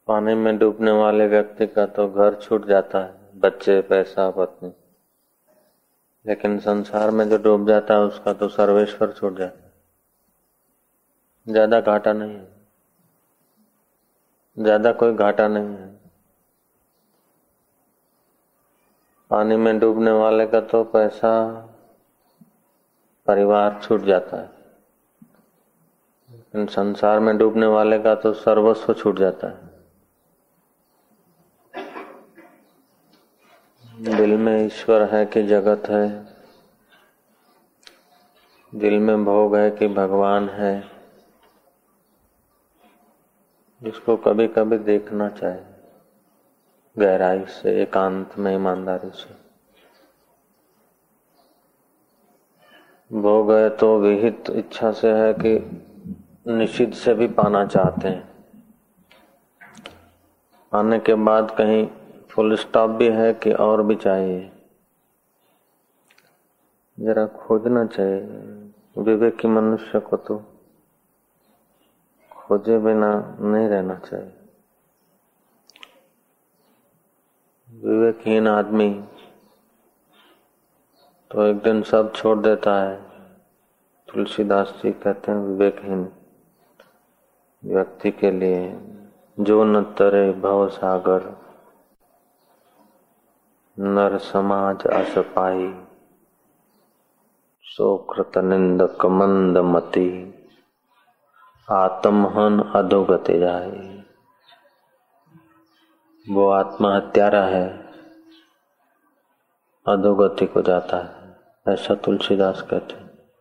पानी में डूबने वाले व्यक्ति का तो घर छूट जाता है, बच्चे, पैसा, पत्नी, लेकिन संसार में जो डूब जाता है उसका तो सर्वेश्वर छूट जाता है। ज्यादा घाटा नहीं है, ज्यादा कोई घाटा नहीं है। पानी में डूबने वाले का तो पैसा, परिवार छूट जाता है, लेकिन संसार में डूबने वाले का तो सर्वस्व छूट जाता है। दिल में ईश्वर है कि जगत है, दिल में भोग है कि भगवान है, जिसको कभी कभी देखना चाहिए गहराई से, एकांत में, ईमानदारी से। भोग है तो विहित इच्छा से है कि निषिद्ध से भी पाना चाहते हैं। पाने के बाद कहीं फुल स्टॉप भी है कि और भी चाहिए। जरा खोजना चाहिए। विवेकी मनुष्य को तो खोजे बिना नहीं रहना चाहिए। विवेकहीन आदमी तो एक दिन सब छोड़ देता है। तुलसीदास जी कहते हैं विवेकहीन व्यक्ति के लिए जो न तरे भव सागर, नर समाज अस पाई, सो कृत निंदक मंद मति, आत्महन अधोगति जाए। वो आत्महत्यारा है, अधोगति को जाता है, ऐसा तुलसीदास कहते हैं।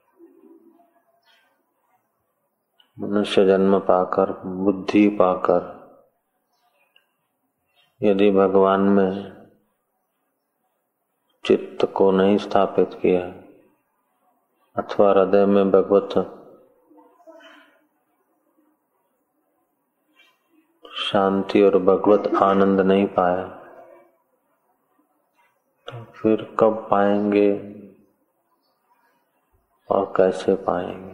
मनुष्य जन्म पाकर, बुद्धि पाकर यदि भगवान में चित्त को नहीं स्थापित किया अथवा हृदय में भगवत शांति और भगवत आनंद नहीं पाया तो फिर कब पाएंगे और कैसे पाएंगे।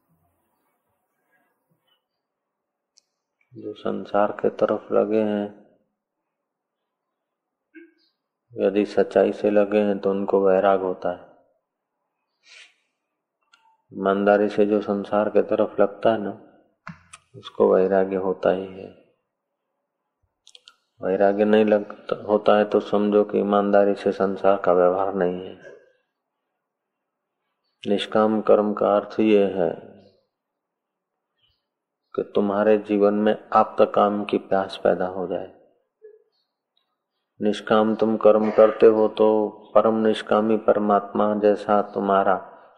जो संसार के तरफ लगे हैं, यदि सच्चाई से लगे हैं तो उनको वैराग होता है। ईमानदारी से जो संसार के तरफ लगता है ना, उसको वैराग्य होता ही है। वैराग्य नहीं होता है तो समझो कि ईमानदारी से संसार का व्यवहार नहीं है। निष्काम कर्म का अर्थ ये है कि तुम्हारे जीवन में आप्त काम की प्यास पैदा हो जाए। निष्काम तुम कर्म करते हो तो परम निष्कामी परमात्मा जैसा तुम्हारा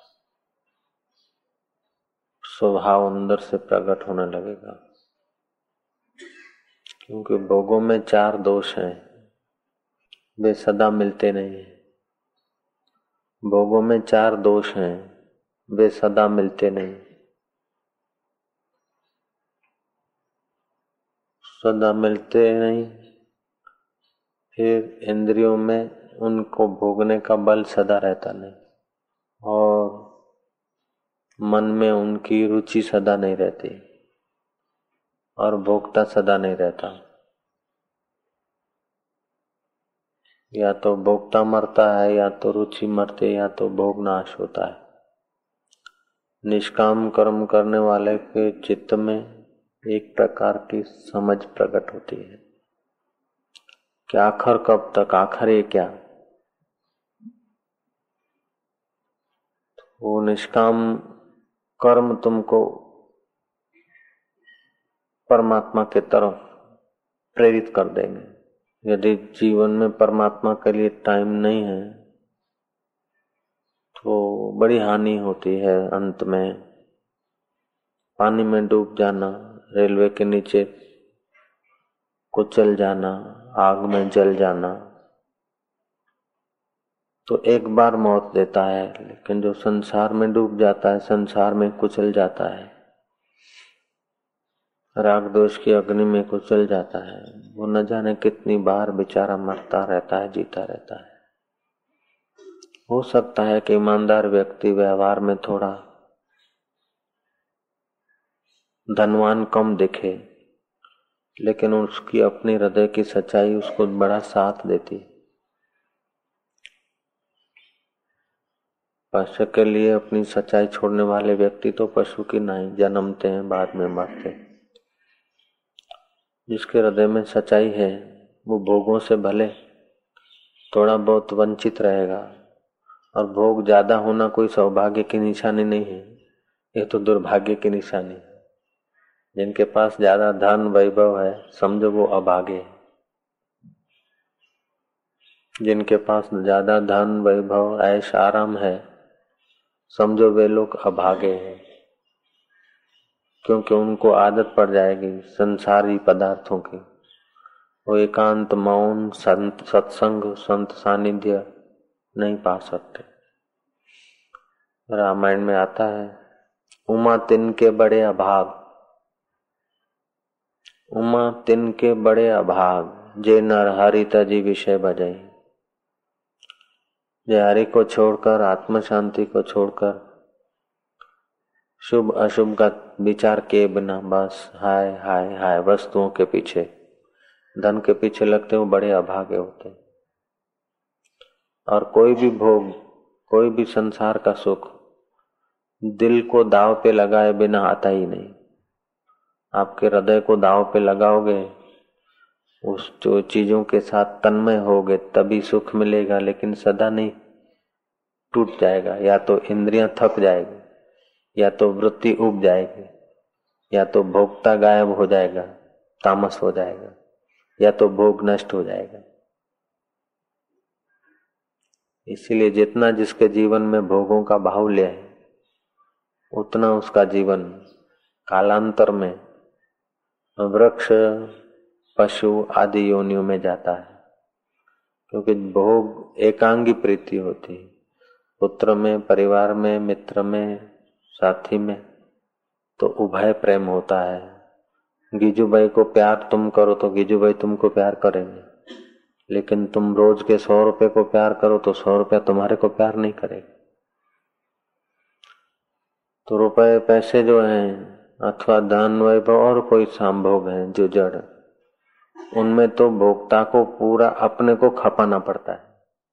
स्वभाव अंदर से प्रकट होने लगेगा। क्योंकि भोगों में 4 दोष हैं, वे सदा मिलते नहीं हैं। भोगों में 4 दोष हैं, वे सदा मिलते नहीं। सदा मिलते नहीं, फिर इंद्रियों में उनको भोगने का बल सदा रहता नहीं, और मन में उनकी रुचि सदा नहीं रहती, और भोगता सदा नहीं रहता। या तो भोगता मरता है, या तो रुचि मरती है, या तो भोग नाश होता है। निष्काम कर्म करने वाले के चित्त में एक प्रकार की समझ प्रकट होती है कि आखिर कब तक, आखिर ये क्या। वो निष्काम कर्म तुमको परमात्मा के तरफ प्रेरित कर देंगे। यदि जीवन में परमात्मा के लिए टाइम नहीं है तो बड़ी हानि होती है। अंत में पानी में डूब जाना, रेलवे के नीचे कुचल जाना, आग में जल जाना तो एक बार मौत देता है, लेकिन जो संसार में डूब जाता है, संसार में कुचल जाता है, राग दोष की अग्नि में कुचल जाता है, वो न जाने कितनी बार बेचारा मरता रहता है, जीता रहता है। हो सकता है कि ईमानदार व्यक्ति व्यवहार में थोड़ा धनवान कम दिखे, लेकिन उसकी अपनी हृदय की सच्चाई उसको बड़ा साथ देती। पशु के लिए अपनी सच्चाई छोड़ने वाले व्यक्ति तो पशु की नहीं, जन्मते हैं बाद में मरते। जिसके हृदय में सच्चाई है वो भोगों से भले थोड़ा बहुत वंचित रहेगा, और भोग ज्यादा होना कोई सौभाग्य की निशानी नहीं है, ये तो दुर्भाग्य की निशानी है। जिनके पास ज्यादा धन वैभव है समझो वो अभागे है। जिनके पास ज्यादा धन वैभव ऐश आराम है समझो वे लोग अभागे हैं, क्योंकि उनको आदत पड़ जाएगी संसारी पदार्थों की। वो एकांत मौन संत सत्संग संत सानिध्य नहीं पा सकते। रामायण में आता है, उमा तिनके बड़े अभाग, उमा तिनके बड़े अभाग, जे नर हरि तजी विषय बजाई। जे हरि को छोड़कर, आत्म शांति को छोड़कर, शुभ अशुभ का विचार किए बिना बस हाय हाय हाय वस्तुओं के पीछे, धन के पीछे लगते हो, बड़े अभागे होते। और कोई भी भोग, कोई भी संसार का सुख दिल को दाव पे लगाए बिना आता ही नहीं। आपके हृदय को दाव पे लगाओगे, उस जो चीजों के साथ तन्मय होगे तभी सुख मिलेगा, लेकिन सदा नहीं, टूट जाएगा। या तो इंद्रियां थक जाएगी, या तो वृत्ति उब जाएगी, या तो भोगता गायब हो जाएगा, तामस हो जाएगा, या तो भोग नष्ट हो जाएगा। इसीलिए जितना जिसके जीवन में भोगों का बाहुल्य है उतना उसका जीवन कालांतर में वृक्ष पशु आदि योनियों में जाता है। क्योंकि भोग एकांगी प्रीति होती है, पुत्र में, परिवार में, मित्र में, साथी में तो उभय प्रेम होता है। गीजू भाई को प्यार तुम करो तो गीजू भाई तुमको प्यार करेंगे, लेकिन तुम रोज के 100 रुपए को प्यार करो तो 100 रुपया तुम्हारे को प्यार नहीं करेगा। तो रुपए पैसे जो हैं अथवा धन वैभव और कोई संभोग है जो जड़, उनमें तो भोक्ता को पूरा अपने को खपाना पड़ता है।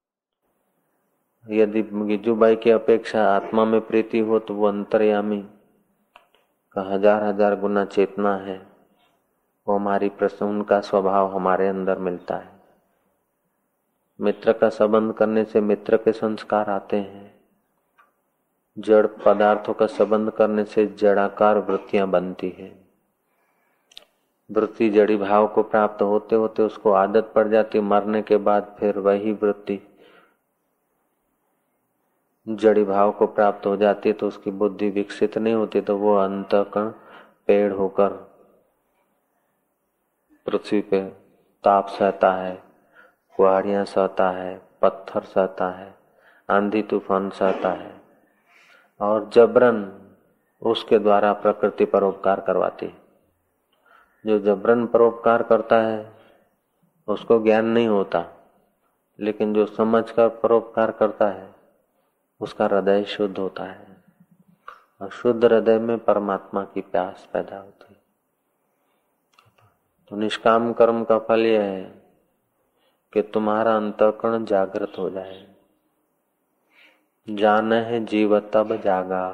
यदि गिज्जूबाई की अपेक्षा आत्मा में प्रीति हो तो वो अंतर्यामी का 1000 गुना चेतना है, वो हमारी प्रसन्न का स्वभाव हमारे अंदर मिलता है। मित्र का संबंध करने से मित्र के संस्कार आते हैं, जड़ पदार्थों का संबंध करने से जड़ाकार वृत्तियां बनती है। वृत्ति जड़ी भाव को प्राप्त होते होते उसको आदत पड़ जाती, मरने के बाद फिर वही वृत्ति जड़ी भाव को प्राप्त हो जाती है, तो उसकी बुद्धि विकसित नहीं होती, तो वो अंतःकरण पेड़ होकर पृथ्वी पे ताप सहता है, कुहाड़ियां सहता है, पत्थर सहता है, आंधी तूफान सहता है, और जबरन उसके द्वारा प्रकृति परोपकार करवाती है। जो जबरन परोपकार करता है उसको ज्ञान नहीं होता, लेकिन जो समझकर परोपकार करता है उसका हृदय शुद्ध होता है, और शुद्ध हृदय में परमात्मा की प्यास पैदा होती है। तो निष्काम कर्म का फल यह है कि तुम्हारा अंतःकरण जागृत हो जाए। जान है जीव तब जागा,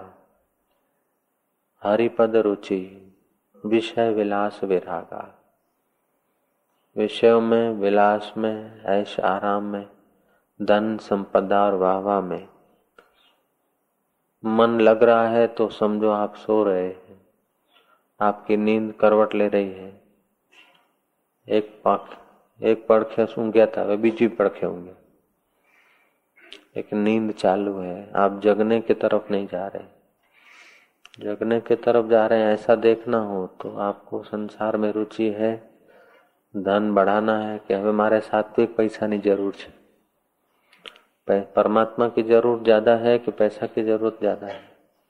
हरिपद रुचि विषय विलास विरागा। विषयों में, विलास में, ऐश आराम में, धन संपदा और वाहवाह में मन लग रहा है तो समझो आप सो रहे हैं, आपकी नींद करवट ले रही है। एक पड़खे सूंघ गया था, वह बीजी पड़खे होंगे, एक नींद चालू है, आप जगने की तरफ नहीं जा रहे। जगने की तरफ जा रहे हैं ऐसा देखना हो तो आपको संसार में रुचि है, धन बढ़ाना है कि હવે મારે સાત્વિક પૈસાની જરૂર છે, परमात्मा की जरूरत ज्यादा है कि पैसा की जरूरत ज्यादा है।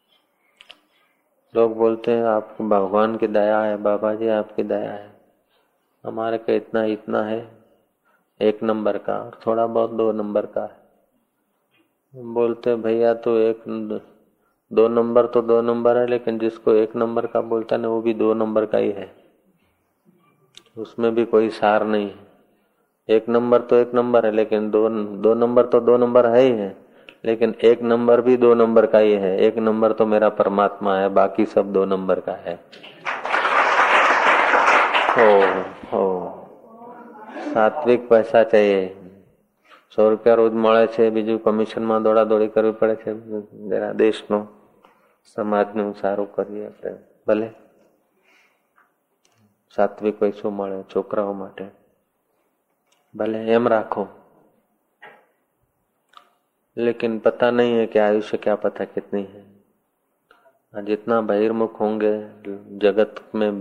लोग बोलते हैं आपको भगवान की दया है, बाबा जी आपकी दया है, हमारे का इतना इतना है, 1 नंबर का, और थोड़ा बहुत 2 नंबर का है। बोलते भैया तो 2 नंबर तो 2 नंबर है, लेकिन जिसको 1 नंबर का बोलता है ना वो भी 2 नंबर का ही है। उसमें भी कोई सार नहीं है। एक नंबर तो एक नंबर है, लेकिन दो नंबर तो दो नंबर है ही है, लेकिन एक नंबर भी दो नंबर का ही है। एक नंबर तो मेरा परमात्मा है, बाकी सब दो नंबर का है। सात्विक पैसा चाहिए। 100 રૂપિયા રોજ મળે છે, બીજું કમિશનમાં દોડાદોડી કરવી પડે છે। જરા દેશનું સમાજનું સારું કરીએ આપણે, ભલે સાત્વિક પૈસો મળે છોકરાઓ માટે, भले एम राखो। लेकिन पता नहीं है कि आयुष्य क्या पता कितनी है। जितना बहिर्मुख होंगे जगत में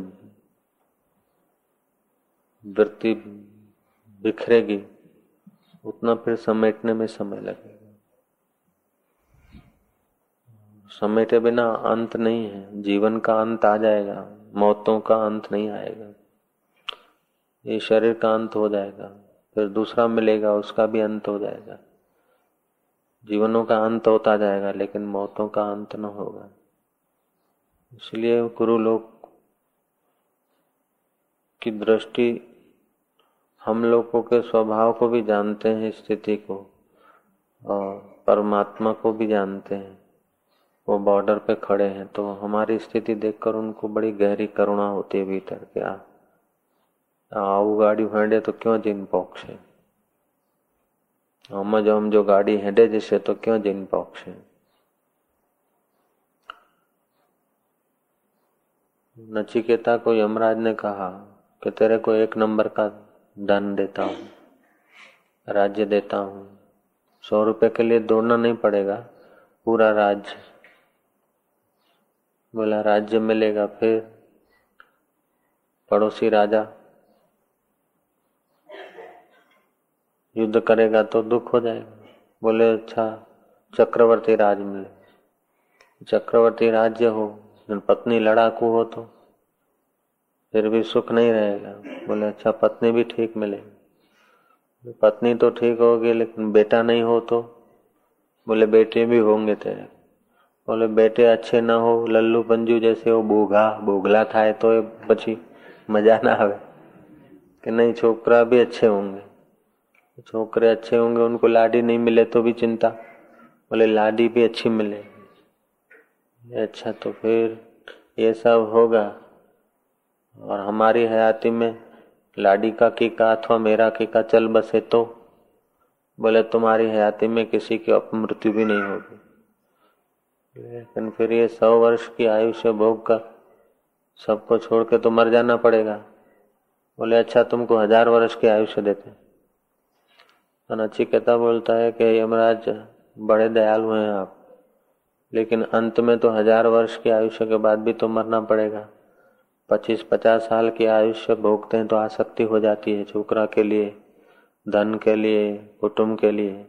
वृत्ति बिखरेगी, उतना फिर समेटने में समय लगेगा। समेटे बिना अंत नहीं है। जीवन का अंत आ जाएगा, मौतों का अंत नहीं आएगा। ये शरीर का अंत हो जाएगा, फिर दूसरा मिलेगा, उसका भी अंत हो जाएगा। जीवनों का अंत होता जाएगा, लेकिन मौतों का अंत न होगा। इसलिए गुरु लोग की दृष्टि हम लोगों के स्वभाव को भी जानते हैं, स्थिति को, और परमात्मा को भी जानते हैं। वो बॉर्डर पे खड़े हैं, तो हमारी स्थिति देखकर उनको बड़ी गहरी करुणा होती है भीतर के। आऊ गाड़ी हेडे तो क्यों जिन पौक्षे, हम जो गाड़ी हेडे जैसे तो क्यों जिन पौक्षे। नचिकेता को यमराज ने कहा कि तेरे को 1 नंबर का धन देता हूं, राज्य देता हूं। 100 रुपए के लिए दौड़ना नहीं पड़ेगा, पूरा राज्य। बोला राज्य मिलेगा, फिर पड़ोसी राजा युद्ध करेगा तो दुख हो जाएगा। बोले अच्छा चक्रवर्ती राज मिले। चक्रवर्ती राज्य हो, पत्नी लड़ाकू हो तो फिर भी सुख नहीं रहेगा। बोले अच्छा पत्नी भी ठीक मिलेगी। पत्नी तो ठीक होगी, लेकिन बेटा नहीं हो तो। बोले बेटे भी होंगे तेरे। बोले बेटे अच्छे ना हो, लल्लू पंजू जैसे हो, बोगला थाय तो पछी मजा ना आवे। कि नहीं छोकरा भी अच्छे होंगे, छोकरे अच्छे होंगे, उनको लाडी नहीं मिले तो भी चिंता। बोले लाडी भी अच्छी मिले। अच्छा तो फिर ये सब होगा, और हमारी हयाती में लाडी का कीका अथवा मेरा कीका चल बसे तो। बोले तुम्हारी हयाती में किसी की अपमृत्यु भी नहीं होगी, लेकिन फिर ये 100 वर्ष की आयुष्य भोग कर सबको छोड़ के तो मर जाना पड़ेगा। बोले अच्छा तुमको 1000 वर्ष की आयुष्य देते। तो नचिकेता बोलता है कि यमराज बड़े दयालु हैं आप, लेकिन अंत में तो 1000 वर्ष की आयुष्य के बाद भी तो मरना पड़ेगा। 25-50 साल की आयुष्य भोगते हैं तो आसक्ति हो जाती है, छोकरा के लिए, धन के लिए, कुटुंब के लिए।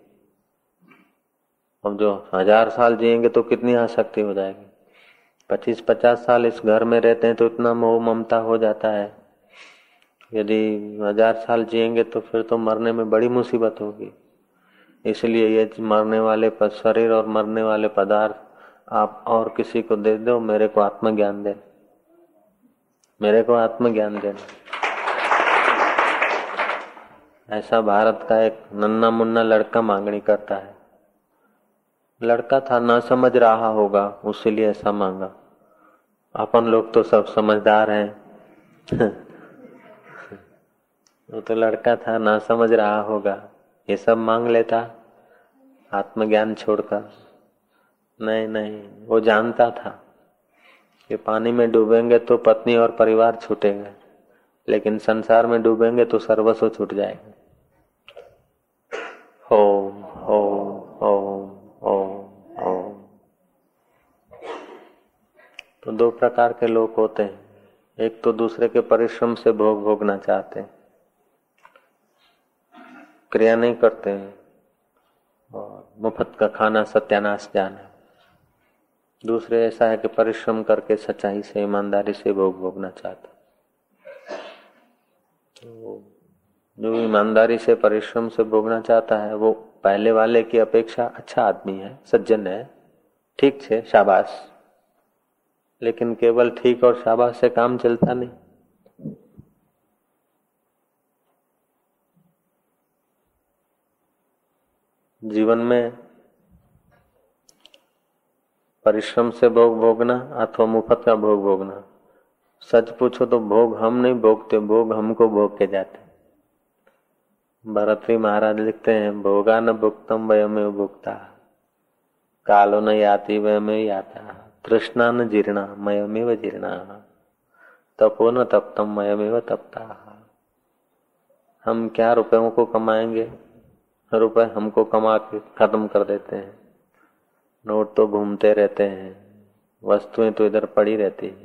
अब जो 1000 साल जिएंगे तो कितनी आसक्ति हो जाएगी। 25-50 साल इस घर में रहते हैं तो इतना मोह ममता हो जाता है। यदि 1000 साल जिएंगे तो फिर तो मरने में बड़ी मुसीबत होगी। इसलिए ये मरने वाले शरीर और मरने वाले पदार्थ आप और किसी को दे दो, मेरे को आत्मज्ञान दे, मेरे को आत्मज्ञान देना। ऐसा भारत का एक नन्ना मुन्ना लड़का मांगनी करता है। लड़का था, ना समझ रहा होगा, उसीलिए ऐसा मांगा। अपन लोग तो सब समझदार हैं। वो तो लड़का था, ना समझ रहा होगा, ये सब मांग लेता आत्मज्ञान छोड़कर। नहीं, वो जानता था कि पानी में डूबेंगे तो पत्नी और परिवार छूटेंगे, लेकिन संसार में डूबेंगे तो सर्वस्व छूट जाएगा। ओम ओम ओम ओम ओम। तो 2 प्रकार के लोग होते हैं। एक तो दूसरे के परिश्रम से भोग भोगना चाहते हैं, क्रिया नहीं करते हैं, और मुफ्त का खाना सत्यानाश जाना। दूसरे ऐसा है कि परिश्रम करके सच्चाई से, ईमानदारी से भोग भोगना चाहता। तो जो ईमानदारी से, परिश्रम से भोगना चाहता है, वो पहले वाले की अपेक्षा अच्छा आदमी है, सज्जन है, ठीक है, शाबाश। लेकिन केवल ठीक और शाबाश से काम चलता नहीं। जीवन में परिश्रम से भोग भोगना अथवा मुफ्त का भोग भोगना। सच पूछो तो भोग हम नहीं भोगते, भोग हमको भोग के जाते। भरतरी महाराज लिखते हैं, भोगा न भुक्तम वयमेव भुक्ता, कालो न याति वयमेव याता, तृष्णा न जीर्णा मयमेव जीर्णा, तपो न तप्तम मयमेव तप्ता। हम क्या रुपयों को कमाएंगे, रुपए हमको कमा के खत्म कर देते हैं। नोट तो घूमते रहते हैं, वस्तुएं तो इधर पड़ी रहती है।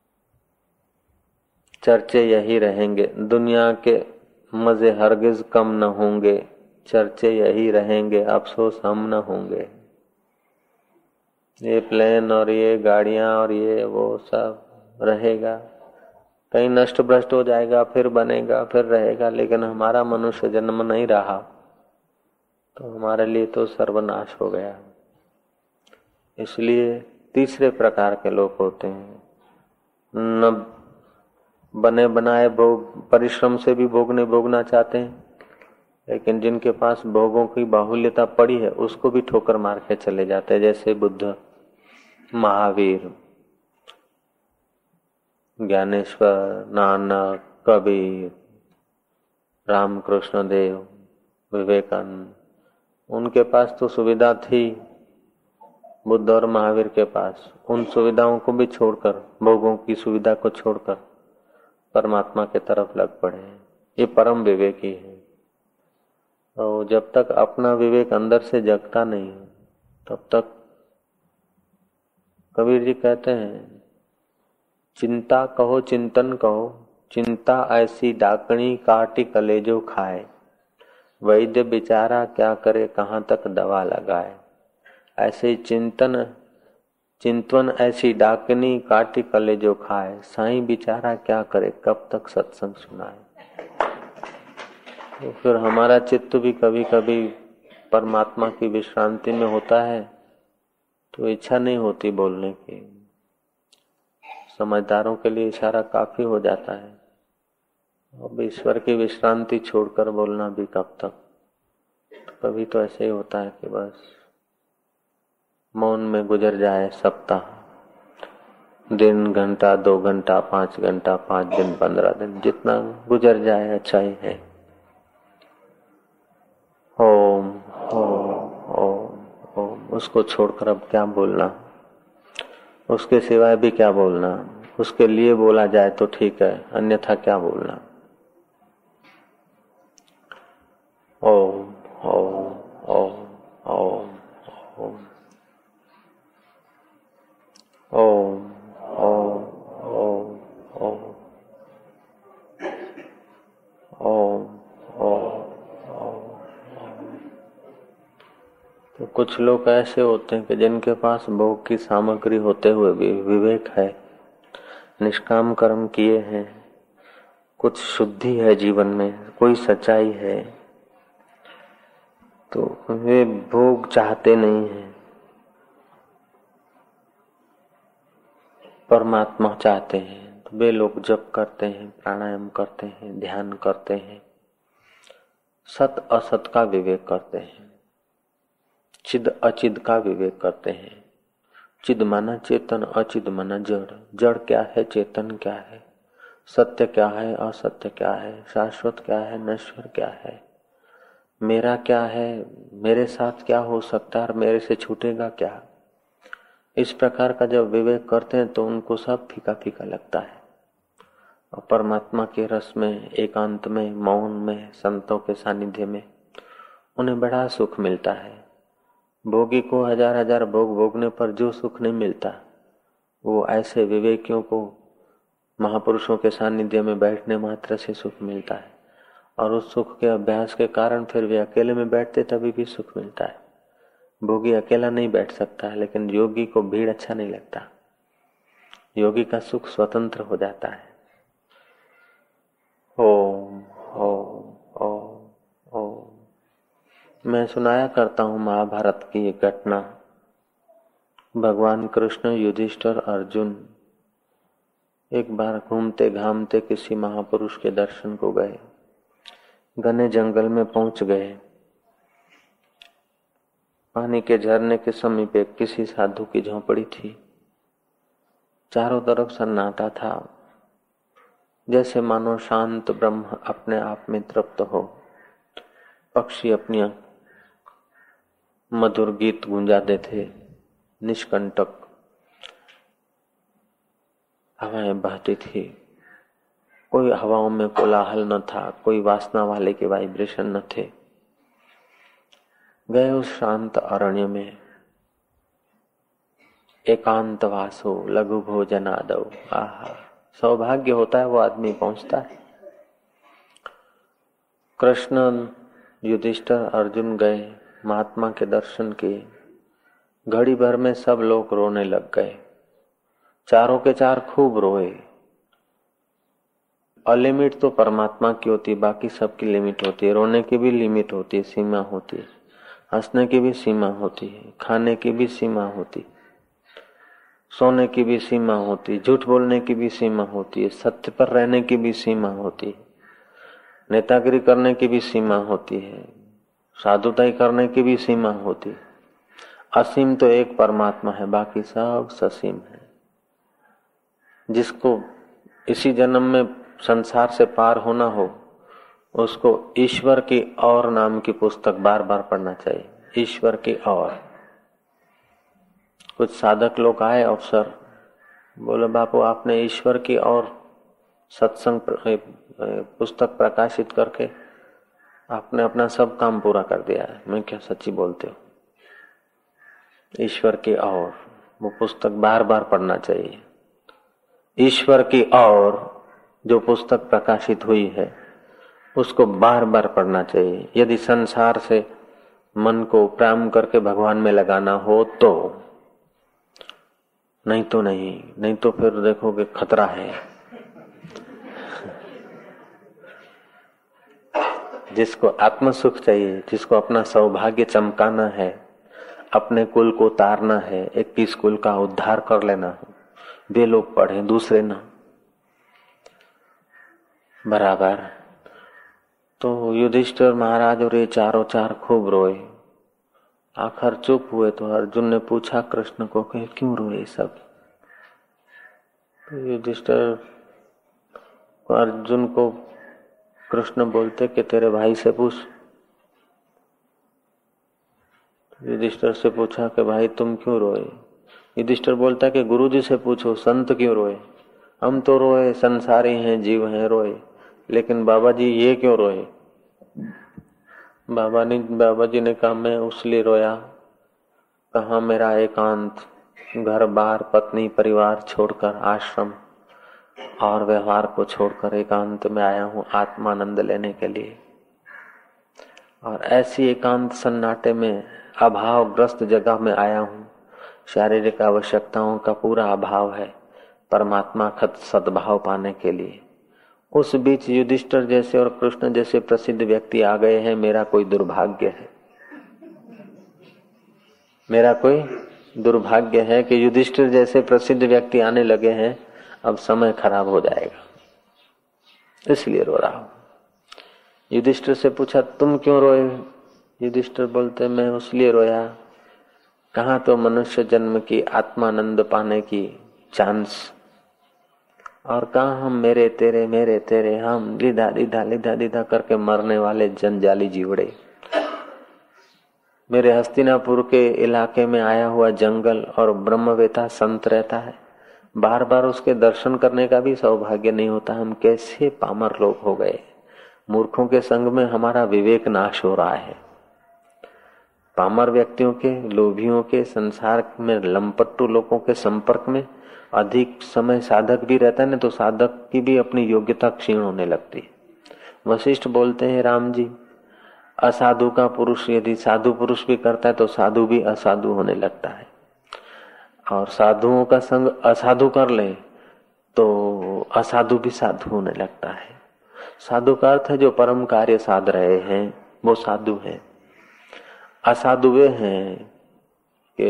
चर्चे यही रहेंगे, दुनिया के मजे हरगिज कम न होंगे। चर्चे यही रहेंगे, अफसोस हम न होंगे। ये प्लेन और ये गाड़ियां और ये वो सब रहेगा, कहीं नष्ट भ्रष्ट हो जाएगा, फिर बनेगा, फिर रहेगा। लेकिन हमारा मनुष्य जन्म नहीं रहा तो हमारे लिए तो सर्वनाश हो गया। इसलिए तीसरे प्रकार के लोग होते हैं, न बने बनाए भोग, परिश्रम से भी भोग नहीं भोगना चाहते हैं, लेकिन जिनके पास भोगों की बाहुल्यता पड़ी है उसको भी ठोकर मार के चले जाते हैं। जैसे बुद्ध, महावीर, ज्ञानेश्वर, नानक, कबीर, रामकृष्ण देव, विवेकानंद, उनके पास तो सुविधा थी। बुद्ध और महावीर के पास उन सुविधाओं को भी छोड़कर, भोगों की सुविधा को छोड़कर परमात्मा के तरफ लग पड़े। ये परम विवेकी है। और जब तक अपना विवेक अंदर से जगता नहीं है तब तक, कबीर जी कहते हैं, चिंता कहो चिंतन कहो, चिंता ऐसी डाकणी काटी कलेजो खाए, वैद्य बेचारा क्या करे कहाँ तक दवा लगाए। ऐसे चिंतन ऐसी डाकनी काटी कलेजो खाए, साईं बेचारा क्या करे कब तक सत्संग सुनाए। तो फिर हमारा चित्त भी कभी कभी परमात्मा की विश्रांति में होता है तो इच्छा नहीं होती बोलने की। समझदारों के लिए इशारा काफी हो जाता है। अब ईश्वर की विश्रांति छोड़कर बोलना भी कब तक। तो कभी तो ऐसे ही होता है कि बस मौन में गुजर जाए सप्ताह, दिन, घंटा, 2 घंटा, 5 घंटा, 5 दिन, 15 दिन, जितना गुजर जाए अच्छा ही है। ओम ओम ओम ओम, उसको छोड़कर अब क्या बोलना, उसके सिवाय भी क्या बोलना। उसके लिए बोला जाए तो ठीक है, अन्यथा क्या बोलना। ओम ओम ओम ओम ओम ओम ओम ओम ओम ओम ओम। तो कुछ लोग ऐसे होते हैं कि जिनके पास भोग की सामग्री होते हुए भी विवेक है, निष्काम कर्म किए हैं, कुछ शुद्धि है जीवन में, कोई सच्चाई है, तो वे भोग चाहते नहीं हैं, परमात्मा चाहते हैं। तो वे लोग जप करते हैं, प्राणायाम करते हैं, ध्यान करते हैं, सत असत का विवेक करते हैं, चिद अचिद का विवेक करते हैं। चिद माना चेतन, अचिद माना जड़। जड़ क्या है, चेतन क्या है, सत्य क्या है, असत्य क्या है, शाश्वत क्या है, नश्वर क्या है, मेरा क्या है, मेरे साथ क्या हो सकता है और मेरे से छूटेगा क्या। इस प्रकार का जब विवेक करते हैं तो उनको सब फीका फीका लगता है। और परमात्मा के रस में, एकांत में, मौन में, संतों के सानिध्य में उन्हें बड़ा सुख मिलता है। भोगी को हजार हजार भोग भोगने पर जो सुख नहीं मिलता, वो ऐसे विवेकियों को महापुरुषों के सानिध्य में बैठने मात्र से सुख मिलता है। और उस सुख के अभ्यास के कारण फिर वे अकेले में बैठते तभी भी सुख मिलता है। भोगी अकेला नहीं बैठ सकता है, लेकिन योगी को भीड़ अच्छा नहीं लगता। योगी का सुख स्वतंत्र हो जाता है। ओम ओम ओम ओम। मैं सुनाया करता हूँ महाभारत की एक घटना। भगवान कृष्ण, युधिष्ठिर, अर्जुन एक बार घूमते घामते किसी महापुरुष के दर्शन को गए। घने जंगल में पहुंच गए। पानी के झरने के समीप एक किसी साधु की झोंपड़ी थी। चारों तरफ सन्नाटा था, जैसे मानो शांत ब्रह्म अपने आप में तृप्त हो। पक्षी अपनी मधुर गीत गूंजाते थे, निष्कंटक हवाएं बहती थी। कोई हवाओं में कोलाहल न था, कोई वासना वाले के वाइब्रेशन न थे। गए उस शांत अरण्य में, एकांत वासो लघु भोजन आदौ। आहा, सौभाग्य होता है वो आदमी पहुंचता है। कृष्ण, युधिष्ठिर, अर्जुन गए, महात्मा के दर्शन किए। घड़ी भर में सब लोग रोने लग गए, चारों के चार खूब रोए। अलिमिट तो परमात्मा की होती है, बाकी सबकी लिमिट होती है। रोने की भी लिमिट होती है, सीमा होती है। हंसने की भी सीमा होती है, खाने की भी सीमा होती, सोने की भी सीमा होती, झूठ बोलने की भी सीमा होती है, सत्य पर रहने की भी सीमा होती है, नेतागिरी करने की भी सीमा होती है, साधुताई करने की भी सीमा होती है। असीम तो एक परमात्मा है, बाकी सब ससीम है। जिसको इसी जन्म में संसार से पार होना हो, उसको ईश्वर की और नाम की पुस्तक बार बार पढ़ना चाहिए। ईश्वर की और। कुछ साधक लोग आए अवसर, बोले बापू आपने ईश्वर की और सत्संग पुस्तक प्रकाशित करके आपने अपना सब काम पूरा कर दिया है। मैं क्या सच्ची बोलते हो? ईश्वर की और वो पुस्तक बार बार पढ़ना चाहिए। ईश्वर की और जो पुस्तक प्रकाशित हुई है उसको बार बार पढ़ना चाहिए। यदि संसार से मन को प्रेम करके भगवान में लगाना हो तो, नहीं तो नहीं, नहीं तो फिर देखोगे खतरा है। जिसको आत्म सुख चाहिए, जिसको अपना सौभाग्य चमकाना है, अपने कुल को उतारना है, 21 कुल का उद्धार कर लेना है, वे लोग पढ़े, दूसरे ना। बराबर। तो युधिष्ठिर महाराज और ये चारों चार खूब रोए। आखिर चुप हुए तो अर्जुन ने पूछा कृष्ण को कि क्यों रोए सब? तो युधिष्ठिर अर्जुन को कृष्ण बोलते कि तेरे भाई से पूछ। युधिष्ठिर से पूछा कि भाई तुम क्यों रोए? युधिष्ठिर बोलता कि गुरुजी से पूछो संत क्यों रोए? हम तो रोए, संसारी हैं, जीव हैं, रोए, लेकिन बाबा जी ये क्यों रोए? बाबा जी ने कहा मैं उसलिए रोया, कहा मेरा एकांत, घर बार पत्नी परिवार छोड़कर, आश्रम और व्यवहार को छोड़कर एकांत में आया हूँ आत्मानंद लेने के लिए। और ऐसी एकांत सन्नाटे में अभावग्रस्त जगह में आया हूँ। शारीरिक आवश्यकताओं का पूरा अभाव है, परमात्मा का सद्भाव पाने के लिए। उस बीच युधिष्ठिर जैसे और कृष्ण जैसे प्रसिद्ध व्यक्ति आ गए हैं। मेरा कोई दुर्भाग्य है, मेरा कोई दुर्भाग्य है कि युधिष्ठिर जैसे प्रसिद्ध व्यक्ति आने लगे हैं। अब समय खराब हो जाएगा, इसलिए रो रहा हूं। युधिष्ठिर से पूछा तुम क्यों रोए? युधिष्ठिर बोलते मैं उसलिए रोया, कहाँ तो मनुष्य जन्म की आत्मानंद पाने की चांस, और कहाँ हम मेरे तेरे हम लीधा लीधा लीधा लीधा करके मरने वाले जंजाली जीवड़े। मेरे हस्तिनापुर के इलाके में आया हुआ जंगल और ब्रह्मवेता संत रहता है, बार बार उसके दर्शन करने का भी सौभाग्य नहीं होता। हम कैसे पामर लोग हो गए। मूर्खों के संग में हमारा विवेक नाश हो रहा है। पामर व्यक्तियों के, लोभियों के, संसार में लंपट्टू लोगों के संपर्क में अधिक समय साधक भी रहता है ना, तो साधक की भी अपनी योग्यता क्षीण होने लगती है। वशिष्ठ बोलते हैं राम जी, असाधु का पुरुष यदि साधु पुरुष भी करता है तो साधु भी असाधु होने लगता है, और साधुओं का संग असाधु कर ले तो असाधु भी साधु होने लगता है। साधु का अर्थ है जो परम कार्य साध रहे हैं वो साधु है। असाधु वे हैं कि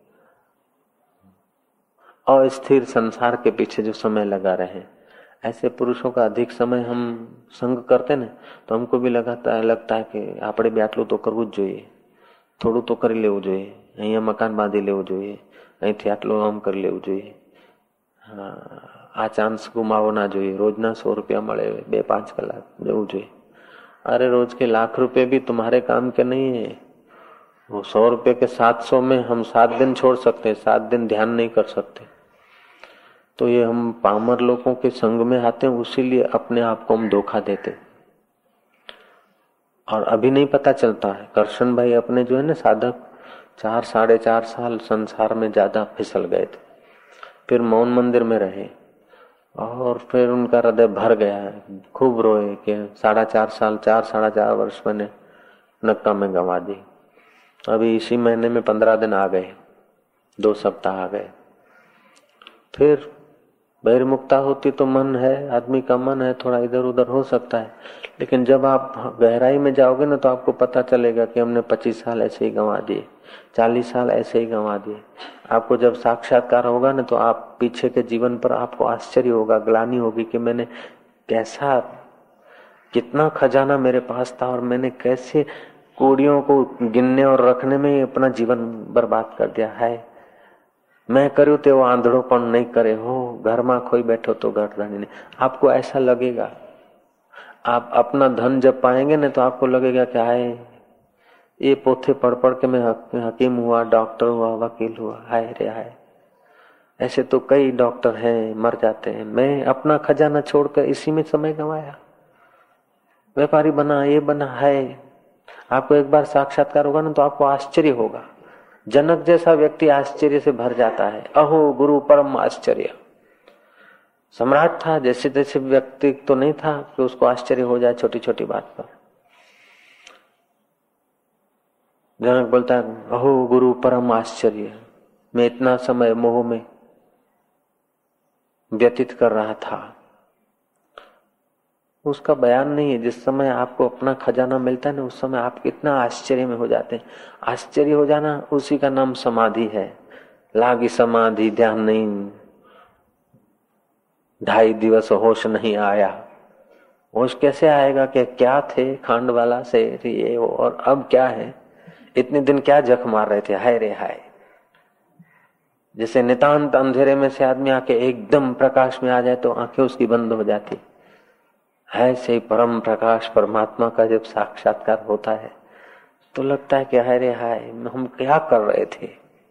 अस्थिर संसार के पीछे जो समय लगा रहे। ऐसे पुरुषों का अधिक समय हम संग करते ना तो हमको भी लगता है कि આપણે भी આટલું तो करવું જ જોઈએ। થોડું તો કરી લેવું જોઈએ, અહીંયા મકાન બાંધી લેવું જોઈએ, અહીંથી આટલું આમ કરી લેવું જોઈએ, હા આ ચાન્સ ગુમાવો ના જોઈએ, રોજના 100 रुपया મળે 2-5 कलाक जવું જોઈએ। अरे रोज के लाख रुपए भी तुम्हारे काम के नहीं है। वो 100 रुपए के 700 में हम 7 दिन छोड़ सकते हैं, 7 दिन ध्यान नहीं कर सकते। तो ये हम पामर लोगों के संग में आते हैं, उसीलिए अपने आप को हम धोखा देते और अभी नहीं पता चलता है। करशन भाई अपने जो है ना साधक 4-4.5 साल संसार में ज्यादा फिसल गए थे, फिर मौन मंदिर में रहे और फिर उनका हृदय भर गया, खूब रोए कि 4.5 साल 4-4.5 वर्ष मैंने नक्का में गंवा दी। अभी इसी महीने में 15 दिन आ गए, 2 सप्ताह आ गए। फिर बहिर्मुखता होती तो मन है, आदमी का मन है थोड़ा इधर उधर हो सकता है, लेकिन जब आप गहराई में जाओगे ना तो आपको पता चलेगा कि हमने 25 साल ऐसे ही गंवा दिए, 40 साल ऐसे ही गंवा दिए। आपको जब साक्षात्कार होगा ना तो आप पीछे के जीवन पर आपको आश्चर्य होगा, ग्लानि होगी कि मैंने कैसा, कितना खजाना मेरे पास था और मैंने कैसे कौड़ियों को गिनने और रखने में अपना जीवन बर्बाद कर दिया है। मैं કર્યું તેવો આંધળો પણ નહીં કરે हो, घर में खोई बैठो तो गर्दनी नहीं। आपको ऐसा लगेगा, आप अपना धन जब पाएंगे ना तो आपको लगेगा कि हाय ये पोथे पढ़ पढ़ के मैं हकीम हुआ, डॉक्टर हुआ, वकील हुआ, हाय रे हाय। ऐसे तो कई डॉक्टर हैं मर जाते हैं, मैं अपना खजाना छोड़कर इसी में समय गंवाया, व्यापारी बना, ये बना है। आपको एक बार साक्षात्कार होगा ना तो आपको आश्चर्य होगा। जनक जैसा व्यक्ति आश्चर्य से भर जाता है, अहो गुरु परम आश्चर्य। सम्राट था, जैसे जैसे व्यक्ति तो नहीं था कि उसको आश्चर्य हो जाए छोटी छोटी बात पर। जनक बोलता है अहो गुरु परम आश्चर्य, मैं इतना समय मोह में व्यतीत कर रहा था। उसका बयान नहीं है। जिस समय आपको अपना खजाना मिलता है ना उस समय आप कितना आश्चर्य में हो जाते हैं। आश्चर्य हो जाना उसी का नाम समाधि है। लागी समाधि ध्यान नहीं, 2.5 दिवस होश नहीं आया। होश कैसे आएगा कि क्या थे खांड वाला से ये और अब क्या है, इतने दिन क्या जख मार रहे थे, हाय रे हाय। जैसे नितांत अंधेरे में से आदमी आके एकदम प्रकाश में आ जाए तो आंखें उसकी बंद हो जाती है। से परम प्रकाश परमात्मा का जब साक्षात्कार होता है तो लगता है कि हाय रे हाय हम क्या कर रहे थे,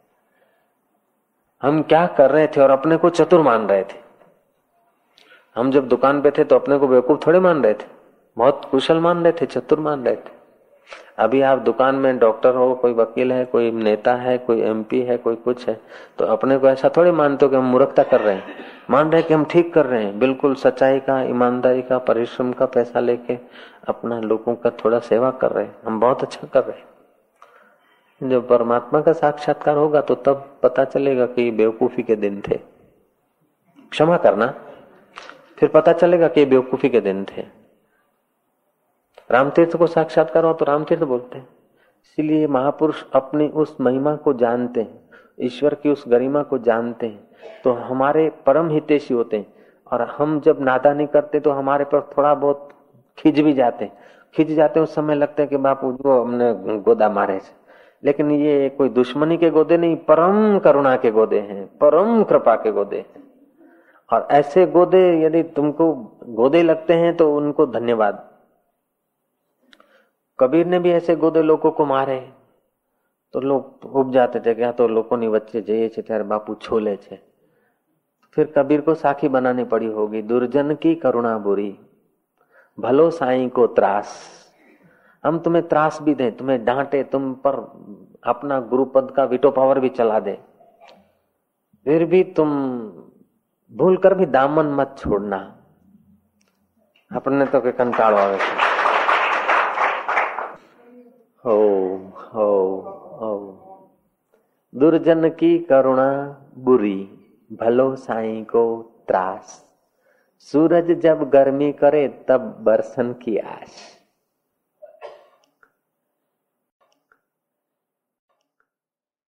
हम क्या कर रहे थे और अपने को चतुर मान रहे थे। हम जब दुकान पे थे तो अपने को बेवकूफ थोड़े मान रहे थे, बहुत कुशल मान रहे थे, चतुर मान रहे थे। अभी आप दुकान में डॉक्टर हो, कोई वकील है, कोई नेता है, कोई एमपी है, कोई कुछ है, तो अपने को ऐसा थोड़ी मानते हो कि हम मूर्खता कर रहे हैं। मान रहे हैं कि हम ठीक कर रहे हैं, बिल्कुल सच्चाई का, ईमानदारी का, परिश्रम का पैसा लेके अपना लोगों का थोड़ा सेवा कर रहे हैं, हम बहुत अच्छा कर रहे हैं। जब परमात्मा का साक्षात्कार होगा तो तब पता चलेगा कि बेवकूफी के दिन थे। क्षमा करना, फिर पता चलेगा कि बेवकूफी के दिन थे। रामतीर्थ को साक्षात्कार हो तो रामतीर्थ बोलते हैं। इसीलिए महापुरुष अपनी उस महिमा को जानते हैं, ईश्वर की उस गरिमा को जानते हैं, तो हमारे परम हितैषी होते हैं। और हम जब नादानी करते तो हमारे पर थोड़ा बहुत खिंच भी जाते, उस समय लगता है कि बापू जो हमने गोदा मारे, लेकिन ये कोई दुश्मनी के गोदे नहीं, परम करुणा के गोदे हैं, परम कृपा के गोदे हैं। और ऐसे गोदे यदि तुमको गोदे लगते हैं तो उनको धन्यवाद। कबीर ने भी ऐसे गोदे लोगों को मारे तो लोग उब जाते थे, क्या तो लोगों ની વચ્ચે જઈએ છે ત્યારે બાપુ છોલે છે। फिर कबीर को साखी बनानी पड़ी होगी, दुर्जन की करुणा बुरी, भलो साईं को त्रास। हम तुम्हें त्रास भी दें, तुम्हें डांटे, तुम पर अपना गुरुपद का वीटो पावर भी चला दे, फिर भी तुम भूल कर भी दामन मत छोड़ना। अपने तो के कंटाळो आवे छे। हो दुर्जन की करुणा बुरी, भलो साईं को त्रास। सूरज जब गर्मी करे तब बरसन की आस।